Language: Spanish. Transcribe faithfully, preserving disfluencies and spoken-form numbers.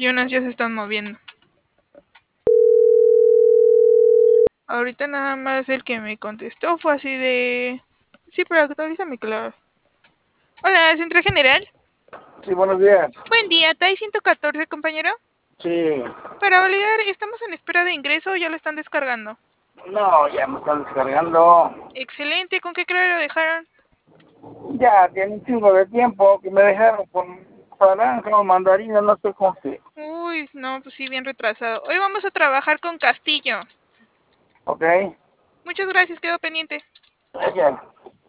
y unas ya se están moviendo. Ahorita nada más el que me contestó fue así de... Sí, pero actualízame, claro. Hola, ¿Central General? Sí, buenos días. Buen día, ¿T A I ciento catorce, compañero? Sí, Para validar, estamos en espera de ingreso o ya lo están descargando. no, ya me están descargando. Excelente, ¿con qué creo lo dejaron? Ya tiene un chingo de tiempo que me dejaron con naranja o mandarina, no sé cómo se. Uy, no, pues sí, bien retrasado. Hoy vamos a trabajar con Castillo. Ok, Muchas gracias, quedo pendiente. gracias.